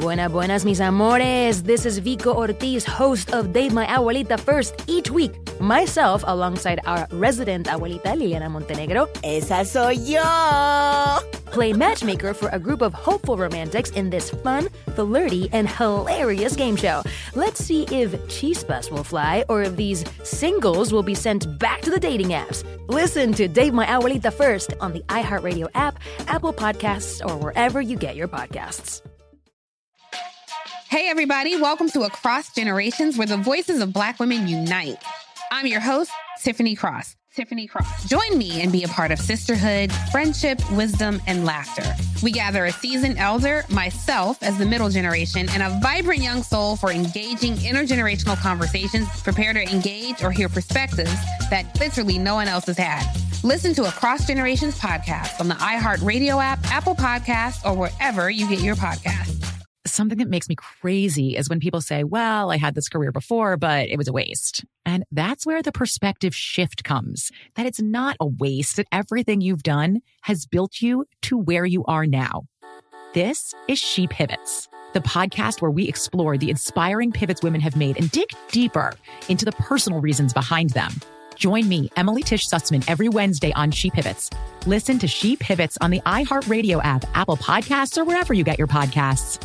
Buenas, mis amores. This is Vico Ortiz, host of Date My Abuelita First. Each week, myself, alongside our resident abuelita, Liliana Montenegro. Esa soy yo! Play matchmaker for a group of hopeful romantics in this fun, flirty, and hilarious game show. Let's see if chispas will fly or if these singles will be sent back to the dating apps. Listen to Date My Abuelita First on the iHeartRadio app, Apple Podcasts, or wherever you get your podcasts. Hey, everybody. Welcome to Across Generations, where the voices of Black women unite. I'm your host, Tiffany Cross. Join me and be a part of sisterhood, friendship, wisdom, and laughter. We gather a seasoned elder, myself as the middle generation, and a vibrant young soul for engaging intergenerational conversations. Prepare to engage or hear perspectives that literally no one else has had. Listen to Across Generations podcast on the iHeartRadio app, Apple Podcasts, or wherever you get your podcasts. Something that makes me crazy is when people say, well, I had this career before, but it was a waste. And that's where the perspective shift comes, that it's not a waste, that everything you've done has built you to where you are now. This is She Pivots, the podcast where we explore the inspiring pivots women have made and dig deeper into the personal reasons behind them. Join me, Emily Tish Sussman, every Wednesday on She Pivots. Listen to She Pivots on the iHeartRadio app, Apple Podcasts, or wherever you get your podcasts.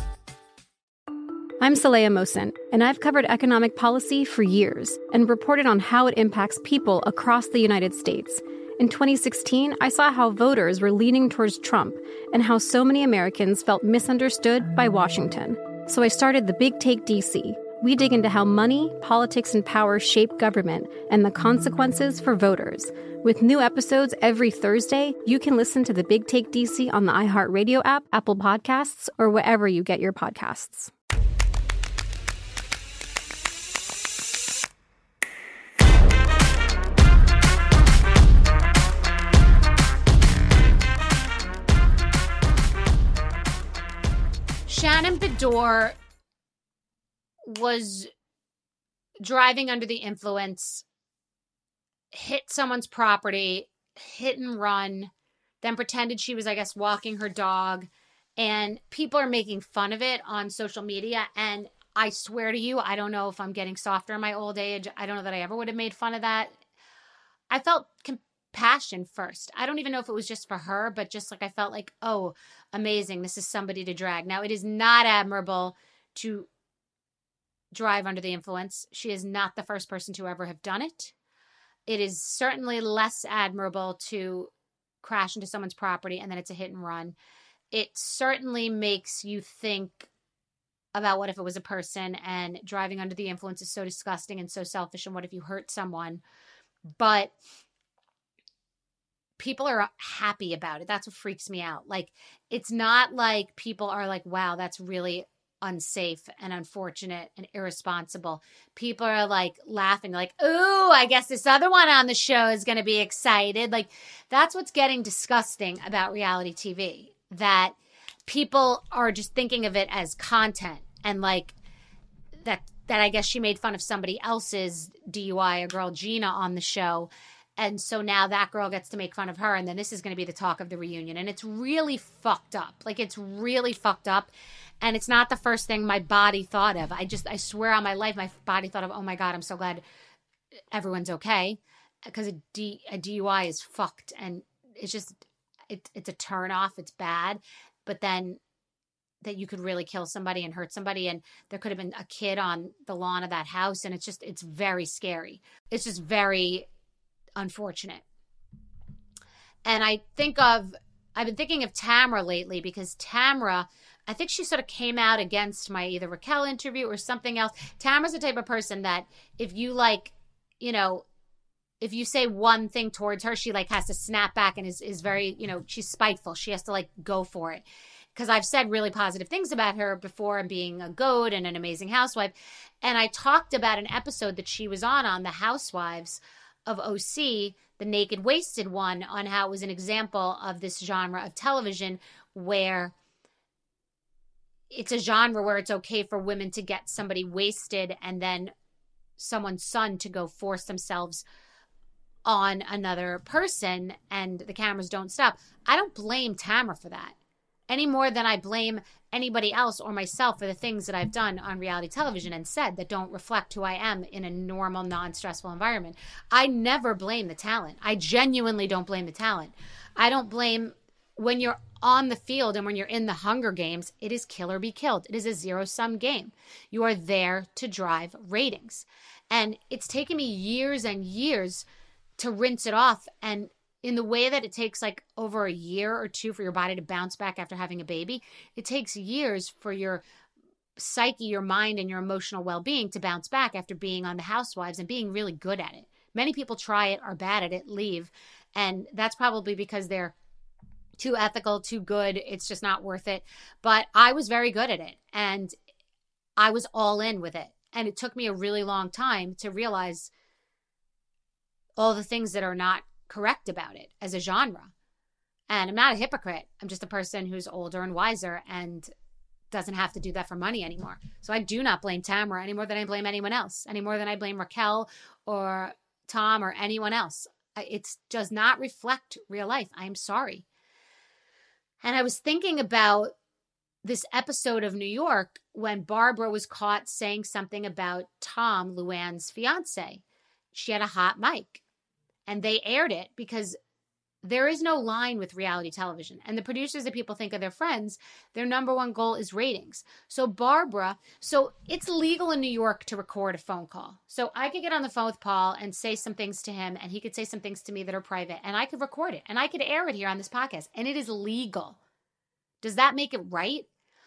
I'm Saleha Mohsin, and I've covered economic policy for years and reported on how it impacts people across the United States. In 2016, I saw how voters were leaning towards Trump and how so many Americans felt misunderstood by Washington. So I started The Big Take DC. We dig into how money, politics, and power shape government and the consequences for voters. With new episodes every Thursday, you can listen to The Big Take DC on the iHeartRadio app, Apple Podcasts, or wherever you get your podcasts. Shannon Beador was driving under the influence, hit someone's property, hit and run, then pretended she was, I guess, walking her dog. And people are making fun of it on social media. And I swear to you, I don't know if I'm getting softer in my old age. I don't know that I ever would have made fun of that. I felt compassion first. I don't even know if it was just for her, but just like I felt like, oh, amazing. This is somebody to drag. Now, it is not admirable to drive under the influence. She is not the first person to ever have done it. It is certainly less admirable to crash into someone's property and then it's a hit and run. It certainly makes you think about what if it was a person, and driving under the influence is so disgusting and so selfish, and what if you hurt someone? But people are happy about it. That's what freaks me out. Like, it's not like people are like, wow, that's really unsafe and unfortunate and irresponsible. People are like laughing, like, ooh, I guess this other one on the show is going to be excited. Like, that's what's getting disgusting about reality TV, that people are just thinking of it as content, and like that I guess she made fun of somebody else's DUI, a girl Gina, on the show. And so now that girl gets to make fun of her, and then this is going to be the talk of the reunion. And it's really fucked up. Like, it's really fucked up. And it's not the first thing my body thought of. I swear on my life, my body thought of, oh my God, I'm so glad everyone's okay. Because a DUI is fucked. And it's just, it's a turn off. It's bad. But then that you could really kill somebody and hurt somebody. And there could have been a kid on the lawn of that house. And it's very scary. It's just very unfortunate. And I've been thinking of Tamra lately, because Tamra, I think she sort of came out against my either Raquel interview or something else. Tamra's the type of person that if you if you say one thing towards her, she like has to snap back and is very, she's spiteful. She has to like go for it. Because I've said really positive things about her before, and being a goat and an amazing housewife. And I talked about an episode that she was on The Housewives of OC, the Naked Wasted one, on how it was an example of this genre of television where it's a genre where it's okay for women to get somebody wasted and then someone's son to go force themselves on another person, and the cameras don't stop. I don't blame Tamra for that. any more than I blame anybody else or myself for the things that I've done on reality television and said that don't reflect who I am in a normal, non-stressful environment. I never blame the talent. I genuinely don't blame the talent. I don't blame when you're on the field and when you're in the Hunger Games, it is kill or be killed. It is a zero-sum game. You are there to drive ratings. And it's taken me years and years to rinse it off. And in the way that it takes like over a year or two for your body to bounce back after having a baby, it takes years for your psyche, your mind, and your emotional well-being to bounce back after being on The Housewives and being really good at it. Many people try it, are bad at it, leave. And that's probably because they're too ethical, too good. It's just not worth it. But I was very good at it and I was all in with it. And it took me a really long time to realize all the things that are not correct about it as a genre. And I'm not a hypocrite. I'm just a person who's older and wiser and doesn't have to do that for money anymore. So I do not blame Tamara any more than I blame anyone else, any more than I blame Raquel or Tom or anyone else. It does not reflect real life. I am sorry. And I was thinking about this episode of New York when Barbara was caught saying something about Tom, Luann's fiance. She had a hot mic and they aired it because there is no line with reality television. And the producers that people think are their friends, their number one goal is ratings. So it's legal in New York to record a phone call. So I could get on the phone with Paul and say some things to him and he could say some things to me that are private and I could record it and I could air it here on this podcast and it is legal. Does that make it right?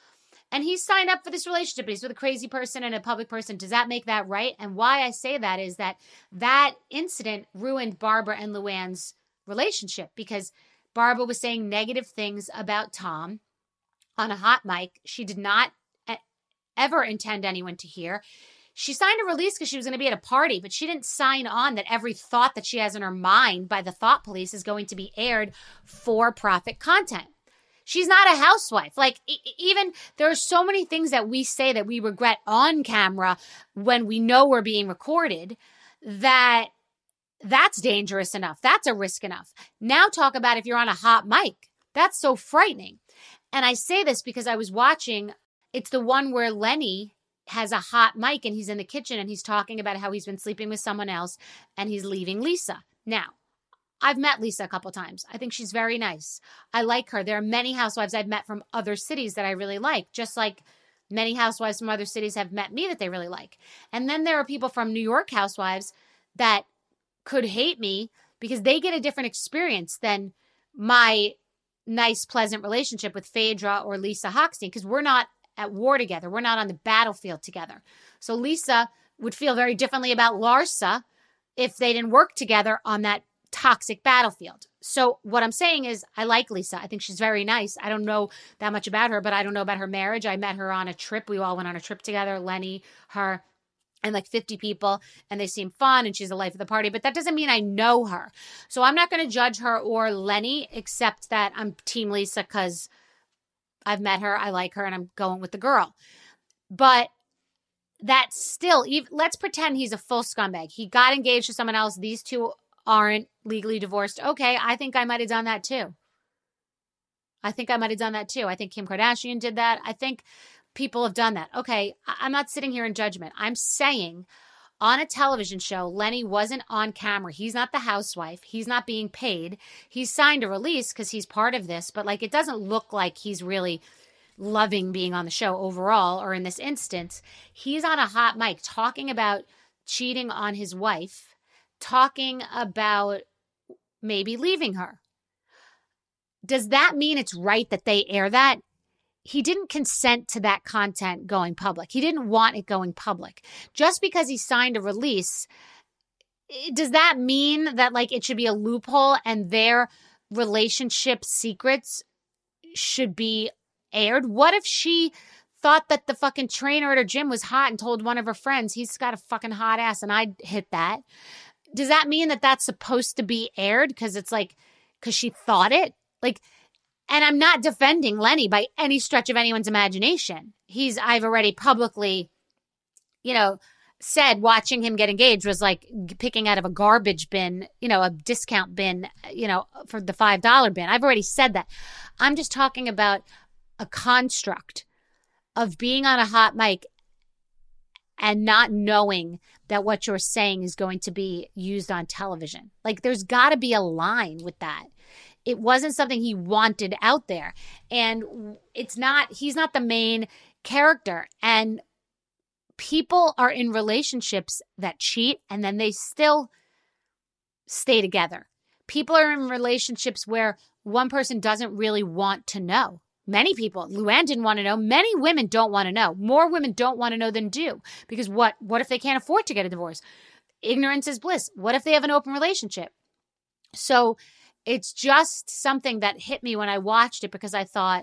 And he signed up for this relationship, but he's with a crazy person and a public person. Does that make that right? And why I say that is that incident ruined Barbara and Luann's relationship because Barbara was saying negative things about Tom on a hot mic. She did not ever intend anyone to hear. She signed a release because she was going to be at a party, but she didn't sign on that every thought that she has in her mind by the thought police is going to be aired for profit content. She's not a housewife. Like, even there are so many things that we say that we regret on camera when we know we're being recorded that's dangerous enough. That's a risk enough. Now talk about if you're on a hot mic. That's so frightening. And I say this because I was watching, it's the one where Lenny has a hot mic and he's in the kitchen and he's talking about how he's been sleeping with someone else and he's leaving Lisa. Now, I've met Lisa a couple times. I think she's very nice. I like her. There are many housewives I've met from other cities that I really like, just like many housewives from other cities have met me that they really like. And then there are people from New York housewives that could hate me because they get a different experience than my nice, pleasant relationship with Phaedra or Lisa Hochstein because we're not at war together. We're not on the battlefield together. So Lisa would feel very differently about Larsa if they didn't work together on that toxic battlefield. So what I'm saying is I like Lisa. I think she's very nice. I don't know that much about her, but I don't know about her marriage. I met her on a trip. We all went on a trip together, Lenny, her, and like 50 people, and they seem fun, and she's the life of the party, but that doesn't mean I know her. So I'm not going to judge her or Lenny, except that I'm Team Lisa because I've met her, I like her, and I'm going with the girl. But that's still, let's pretend he's a full scumbag. He got engaged to someone else. These two aren't legally divorced. Okay, I think I might have done that too. I think Kim Kardashian did that. I think people have done that. Okay, I'm not sitting here in judgment. I'm saying on a television show, Lenny wasn't on camera. He's not the housewife. He's not being paid. He's signed a release because he's part of this, but like it doesn't look like he's really loving being on the show overall, or in this instance, he's on a hot mic talking about cheating on his wife, talking about maybe leaving her. Does that mean it's right that they air that? He didn't consent to that content going public. He didn't want it going public. Just because he signed a release, does that mean that like it should be a loophole and their relationship secrets should be aired? What if she thought that the fucking trainer at her gym was hot and told one of her friends, he's got a fucking hot ass and I'd hit that? Does that mean that that's supposed to be aired because it's like, because she thought it? Like, and I'm not defending Lenny by any stretch of anyone's imagination. I've already publicly, said watching him get engaged was like picking out of a garbage bin, a discount bin, for the $5 bin. I've already said that. I'm just talking about a construct of being on a hot mic and not knowing that what you're saying is going to be used on television. Like, there's got to be a line with that. It wasn't something he wanted out there. And he's not the main character. And people are in relationships that cheat and then they still stay together. People are in relationships where one person doesn't really want to know. Many people, Luann didn't want to know. Many women don't want to know. More women don't want to know than do. Because what if they can't afford to get a divorce? Ignorance is bliss. What if they have an open relationship? So it's just something that hit me when I watched it, because I thought,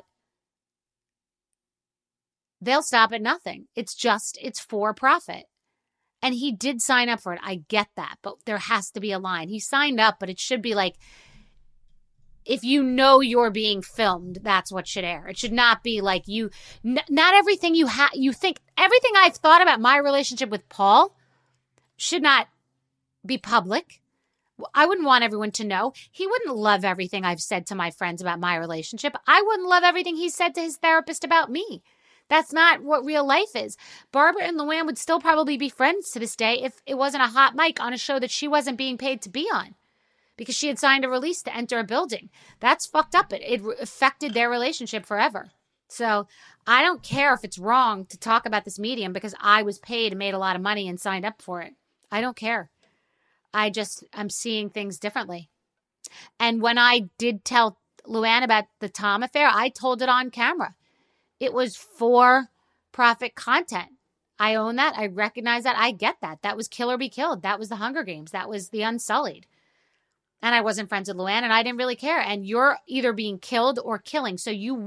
they'll stop at nothing. It's for profit. And he did sign up for it. I get that. But there has to be a line. He signed up, but it should be like, if you know you're being filmed, that's what should air. It should not be like not everything you think, everything I've thought about my relationship with Paul should not be public. I wouldn't want everyone to know. He wouldn't love everything I've said to my friends about my relationship. I wouldn't love everything he said to his therapist about me. That's not what real life is. Barbara and Luann would still probably be friends to this day if it wasn't a hot mic on a show that she wasn't being paid to be on, because she had signed a release to enter a building. That's fucked up. It affected their relationship forever. So I don't care if it's wrong to talk about this medium because I was paid and made a lot of money and signed up for it. I don't care. I'm seeing things differently. And when I did tell Luann about the Tom affair, I told it on camera. It was for profit content. I own that. I recognize that. I get that. That was Kill or Be Killed. That was the Hunger Games. That was the Unsullied. And I wasn't friends with Luann, and I didn't really care. And you're either being killed or killing. So you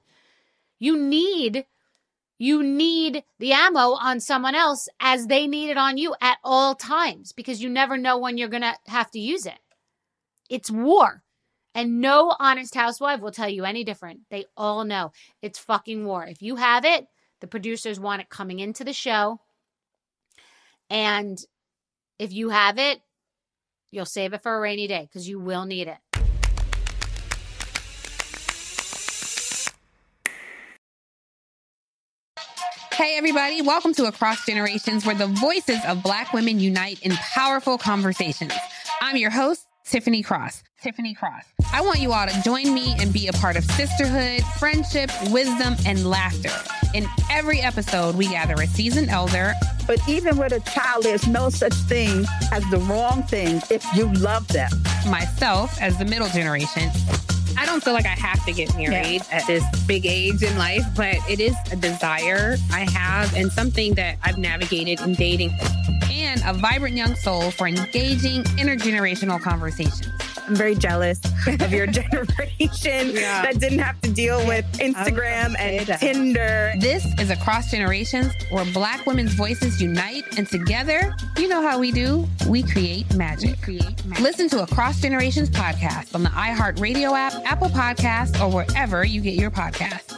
need the ammo on someone else as they need it on you at all times, because you never know when you're going to have to use it. It's war. And no honest housewife will tell you any different. They all know it's fucking war. If you have it, the producers want it coming into the show. And if you have it, you'll save it for a rainy day because you will need it. Hey, everybody. Welcome to Across Generations, where the voices of Black women unite in powerful conversations. I'm your host, Tiffany Cross. I want you all to join me and be a part of sisterhood, friendship, wisdom, and laughter. In every episode, we gather a seasoned elder. But even with a child, there's no such thing as the wrong thing if you love them. Myself, as the middle generation. I don't feel like I have to get married at this big age in life, but it is a desire I have and something that I've navigated in dating. And a vibrant young soul for engaging intergenerational conversations. I'm very jealous of your generation that didn't have to deal with Instagram and Tinder. This is Across Generations, where Black women's voices unite, and together, you know how we do, we create magic. Listen to Across Generations podcast on the iHeartRadio app, Apple Podcasts, or wherever you get your podcasts.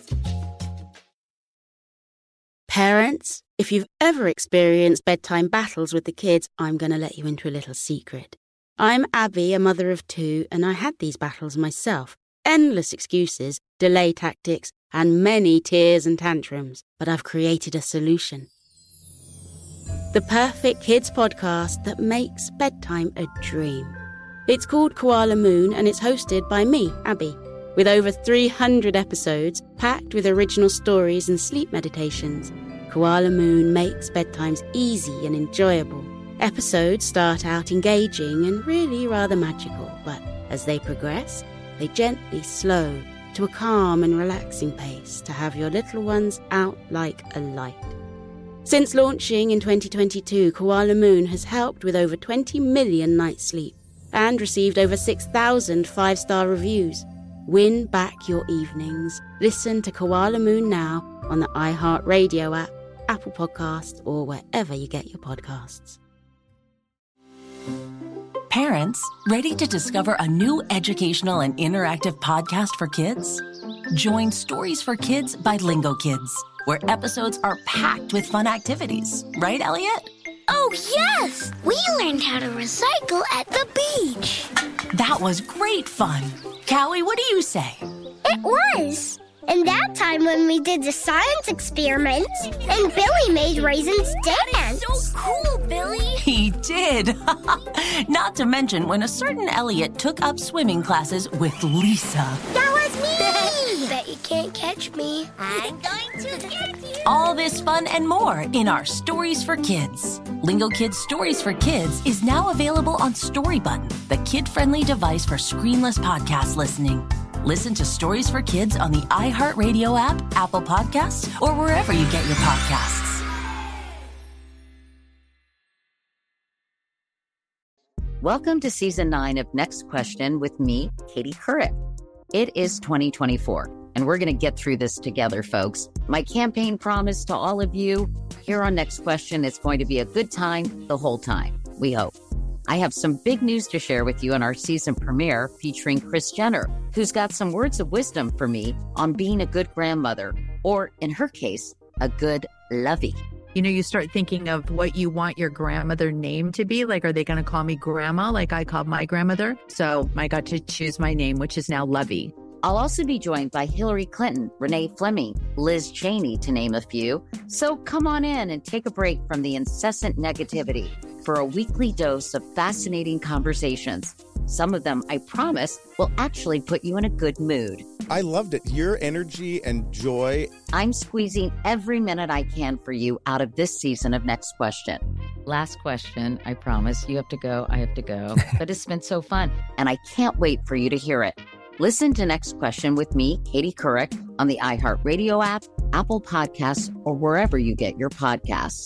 Parents, if you've ever experienced bedtime battles with the kids, I'm going to let you into a little secret. I'm Abby, a mother of 2, and I had these battles myself. Endless excuses, delay tactics, and many tears and tantrums. But I've created a solution. The perfect kids podcast that makes bedtime a dream. It's called Koala Moon, and it's hosted by me, Abby, with over 300 episodes packed with original stories and sleep meditations. Koala Moon makes bedtimes easy and enjoyable. Episodes start out engaging and really rather magical, but as they progress, they gently slow to a calm and relaxing pace to have your little ones out like a light. Since launching in 2022, Koala Moon has helped with over 20 million nights sleep and received over 6,000 5-star reviews. Win back your evenings. Listen to Koala Moon now on the iHeartRadio app, Apple Podcasts, or wherever you get your podcasts. Parents, ready to discover a new educational and interactive podcast for kids? Join Stories for Kids by Lingo Kids, where episodes are packed with fun activities. Right, Elliot? Oh, yes! We learned how to recycle at the beach. That was great fun. Callie, what do you say? It was. And that time when we did the science experiments and Billy made raisins dance. So cool, Billy. He did. Not to mention when a certain Elliot took up swimming classes with Lisa. That was me. Bet you can't catch me. I'm going to get you. All this fun and more in our Stories for Kids. Lingo Kids Stories for Kids is now available on Story Button, the kid-friendly device for screenless podcast listening. Listen to Stories for Kids on the iHeartRadio app, Apple Podcasts, or wherever you get your podcasts. Welcome to Season 9 of Next Question with me, Katie Couric. It is 2024, and we're going to get through this together, folks. My campaign promise to all of you here on Next Question is going to be a good time the whole time, we hope. I have some big news to share with you in our season premiere featuring Kris Jenner, who's got some words of wisdom for me on being a good grandmother, or in her case, a good lovey. You know, you start thinking of what you want your grandmother name to be. Like, are they going to call me grandma like I called my grandmother? So I got to choose my name, which is now Lovey. I'll also be joined by Hillary Clinton, Renee Fleming, Liz Cheney, to name a few. So come on in and take a break from the incessant negativity for a weekly dose of fascinating conversations. Some of them, I promise, will actually put you in a good mood. I loved it. Your energy and joy. I'm squeezing every minute I can for you out of this season of Next Question. Last question, I promise. You have to go, I have to go. But it's been so fun, and I can't wait for you to hear it. Listen to Next Question with me, Katie Couric, on the iHeartRadio app, Apple Podcasts, or wherever you get your podcasts.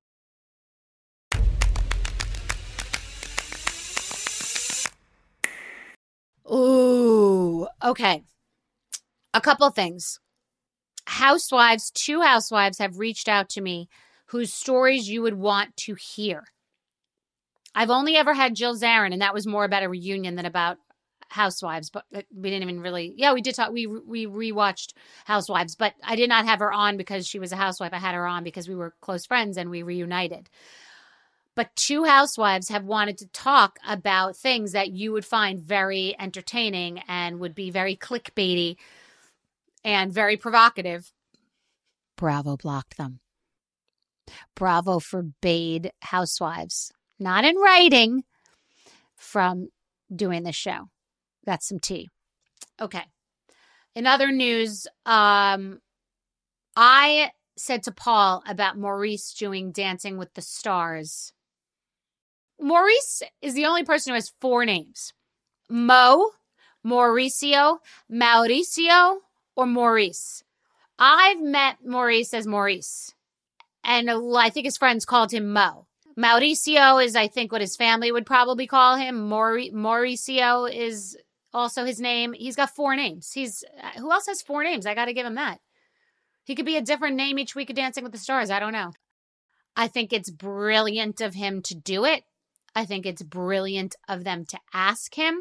Ooh, okay. A couple things. Two housewives have reached out to me whose stories you would want to hear. I've only ever had Jill Zarin, and that was more about a reunion than about Housewives, but we didn't even really, we did talk, we rewatched Housewives, but I did not have her on because she was a housewife. I had her on because we were close friends and we reunited. But two housewives have wanted to talk about things that you would find very entertaining and would be very clickbaity and very provocative. Bravo blocked them. Bravo forbade housewives, not in writing, from doing this show. That's some tea. Okay. In other news, I said to Paul about Maurice doing Dancing with the Stars. Maurice is the only person who has 4 names. Mo, Mauricio, Mauricio, or Maurice. I've met Maurice as Maurice, and I think his friends called him Mo. Mauricio is, I think, what his family would probably call him. Mauricio is also his name. He's got 4 names. Who else has 4 names? I got to give him that. He could be a different name each week of Dancing with the Stars. I don't know. I think it's brilliant of him to do it. I think it's brilliant of them to ask him.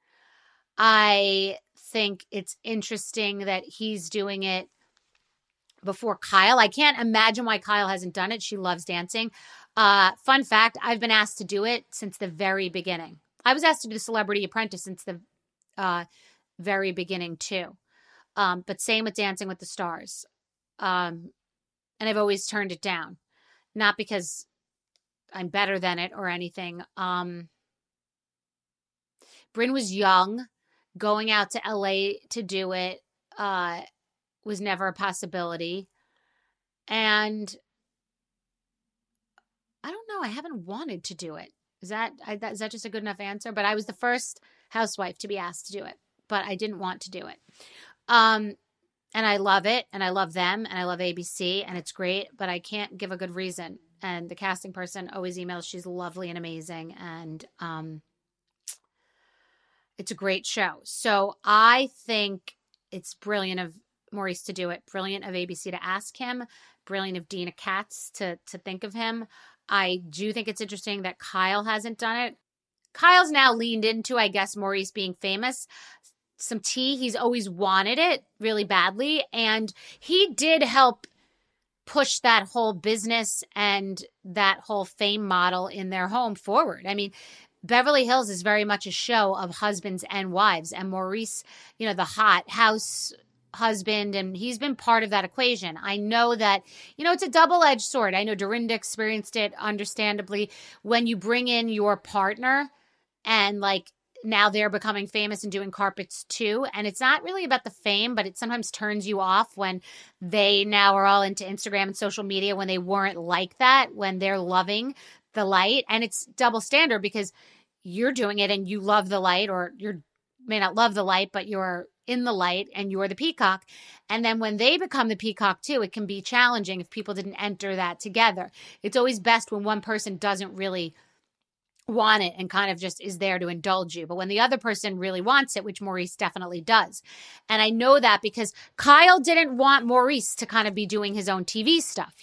I think it's interesting that he's doing it before Kyle. I can't imagine why Kyle hasn't done it. She loves dancing. Fun fact, I've been asked to do it since the very beginning. I was asked to do the Celebrity Apprentice since the very beginning too. But same with Dancing with the Stars. And I've always turned it down. Not because I'm better than it or anything. Brynn was young. Going out to LA to do it was never a possibility. And I don't know. I haven't wanted to do it. Is that just a good enough answer? But I was the first housewife to be asked to do it, but I didn't want to do it. And I love it, and I love them, and I love ABC, and it's great, but I can't give a good reason. And the casting person always emails. She's lovely and amazing, and it's a great show. So I think it's brilliant of Maurice to do it, brilliant of ABC to ask him, brilliant of Dina Katz to think of him. I do think it's interesting that Kyle hasn't done it. Kyle's now leaned into, I guess, Maurice being famous. Some tea. He's always wanted it really badly. And he did help push that whole business and that whole fame model in their home forward. I mean, Beverly Hills is very much a show of husbands and wives. And Maurice, the hot house husband, and he's been part of that equation. I know that, it's a double-edged sword. I know Dorinda experienced it, understandably, when you bring in your partner and like now they're becoming famous and doing carpets too. And it's not really about the fame, but it sometimes turns you off when they now are all into Instagram and social media when they weren't like that, when they're loving the light. And it's double standard because you're doing it and you love the light, or you may not love the light, but you're in the light and you're the peacock. And then when they become the peacock too, it can be challenging if people didn't enter that together. It's always best when one person doesn't really want it and kind of just is there to indulge you. But when the other person really wants it, which Maurice definitely does. And I know that because Kyle didn't want Maurice to kind of be doing his own TV stuff,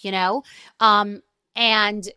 and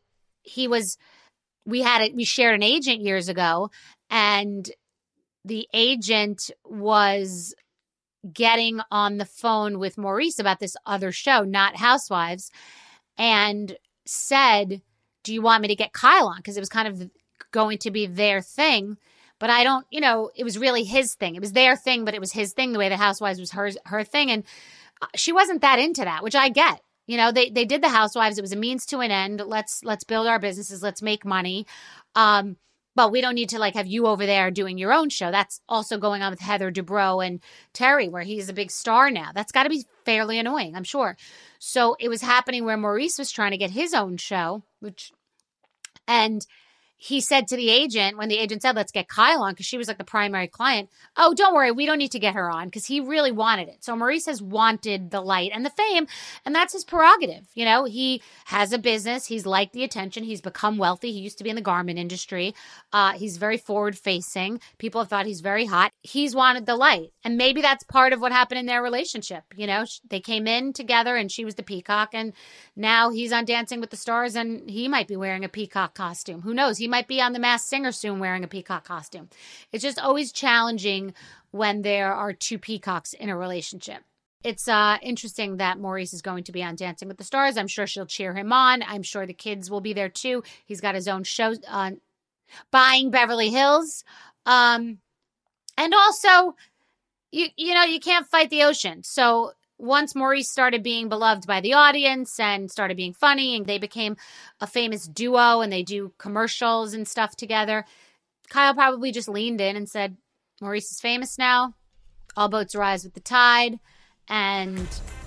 we shared an agent years ago, and the agent was getting on the phone with Maurice about this other show, Not Housewives, and said, do you want me to get Kyle on? Because it was kind of going to be their thing. But I don't, it was really his thing. It was their thing, but it was his thing, the way the Housewives was her thing. And she wasn't that into that, which I get. They did the Housewives. It was a means to an end. Let's build our businesses. Let's make money. But we don't need to have you over there doing your own show. That's also going on with Heather Dubrow and Terry, where he's a big star now. That's got to be fairly annoying, I'm sure. So it was happening where Maurice was trying to get his own show, and he said to the agent, when the agent said, let's get Kyle on, because she was like the primary client, oh, don't worry, we don't need to get her on, because he really wanted it. So Maurice has wanted the light and the fame, and that's his prerogative. He has a business. He's liked the attention. He's become wealthy. He used to be in the garment industry. He's very forward-facing. People have thought he's very hot. He's wanted the light, and maybe that's part of what happened in their relationship. They came in together, and she was the peacock, and now he's on Dancing with the Stars, and he might be wearing a peacock costume. Who knows? He might be on The Masked Singer soon wearing a peacock costume. It's just always challenging when there are two peacocks in a relationship. It's interesting that Maurice is going to be on Dancing with the Stars. I'm sure she'll cheer him on. I'm sure the kids will be there too. He's got his own show, Buying Beverly Hills. And also, you can't fight the ocean. So once Maurice started being beloved by the audience and started being funny, and they became a famous duo and they do commercials and stuff together, Kyle probably just leaned in and said, Maurice is famous now. All boats rise with the tide. And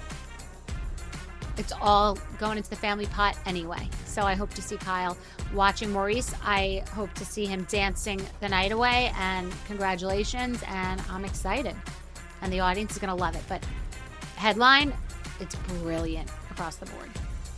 it's all going into the family pot anyway. So I hope to see Kyle watching Maurice. I hope to see him dancing the night away. And congratulations. And I'm excited. And the audience is going to love it. But headline, it's brilliant across the board.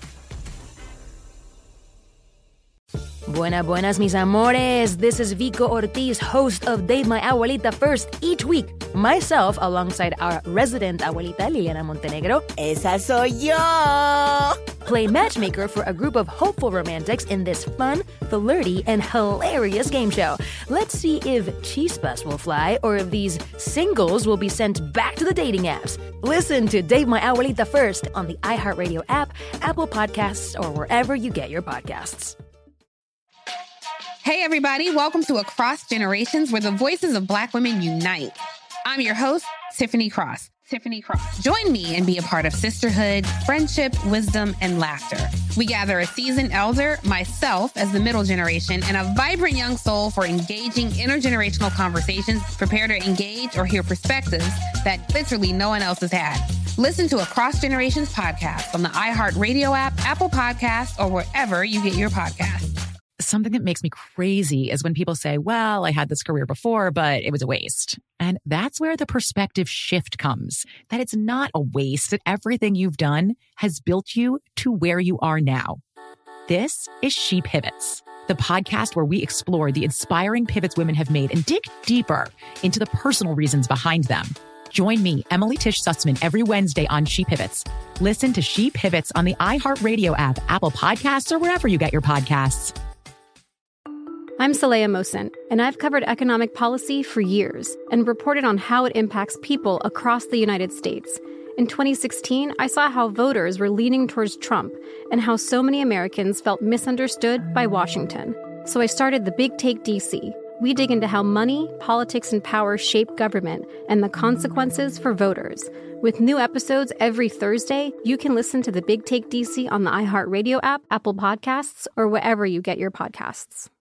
Buenas, mis amores. This is Vico Ortiz, host of Date My Abuelita First. Each week, myself, alongside our resident abuelita, Liliana Montenegro, Esa soy yo, play matchmaker for a group of hopeful romantics in this fun, flirty, and hilarious game show. Let's see if chispas will fly or if these singles will be sent back to the dating apps. Listen to Date My Abuelita First on the iHeartRadio app, Apple Podcasts, or wherever you get your podcasts. Hey, everybody. Welcome to Across Generations, where the voices of Black women unite. I'm your host, Tiffany Cross. Join me and be a part of sisterhood, friendship, wisdom, and laughter. We gather a seasoned elder, myself as the middle generation, and a vibrant young soul for engaging intergenerational conversations. Prepare to engage or hear perspectives that literally no one else has had. Listen to Across Generations podcast on the iHeartRadio app, Apple Podcasts, or wherever you get your podcasts. Something that makes me crazy is when people say, well, I had this career before, but it was a waste. And that's where the perspective shift comes, that it's not a waste, that everything you've done has built you to where you are now. This is She Pivots, the podcast where we explore the inspiring pivots women have made and dig deeper into the personal reasons behind them. Join me, Emily Tish Sussman, every Wednesday on She Pivots. Listen to She Pivots on the iHeartRadio app, Apple Podcasts, or wherever you get your podcasts. I'm Saleha Mohsen, and I've covered economic policy for years and reported on how it impacts people across the United States. In 2016, I saw how voters were leaning towards Trump and how so many Americans felt misunderstood by Washington. So I started The Big Take DC, We dig into how money, politics, and power shape government and the consequences for voters. With new episodes every Thursday, you can listen to The Big Take DC on the iHeartRadio app, Apple Podcasts, or wherever you get your podcasts.